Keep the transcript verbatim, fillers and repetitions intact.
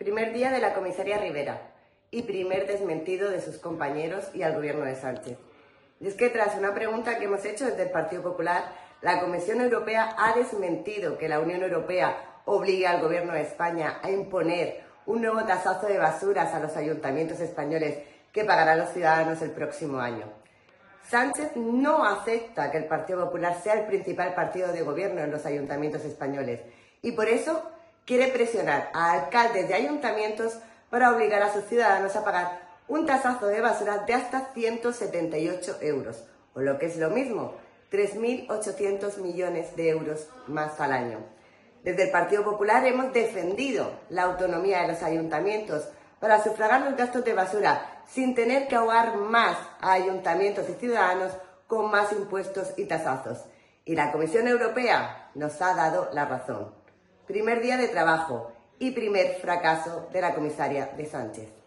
Primer día de la comisaria Ribera y primer desmentido de sus compañeros y al gobierno de Sánchez. Y es que tras una pregunta que hemos hecho desde el Partido Popular, la Comisión Europea ha desmentido que la Unión Europea obligue al gobierno de España a imponer un nuevo tasazo de basuras a los ayuntamientos españoles que pagarán los ciudadanos el próximo año. Sánchez no acepta que el Partido Popular sea el principal partido de gobierno en los ayuntamientos españoles y por eso quiere presionar a alcaldes de ayuntamientos para obligar a sus ciudadanos a pagar un tasazo de basura de hasta ciento setenta y ocho euros, o lo que es lo mismo, tres mil ochocientos millones de euros más al año. Desde el Partido Popular hemos defendido la autonomía de los ayuntamientos para sufragar los gastos de basura sin tener que ahogar más a ayuntamientos y ciudadanos con más impuestos y tasazos. Y la Comisión Europea nos ha dado la razón. Primer día de trabajo y primer fracaso de la comisaria de Sánchez.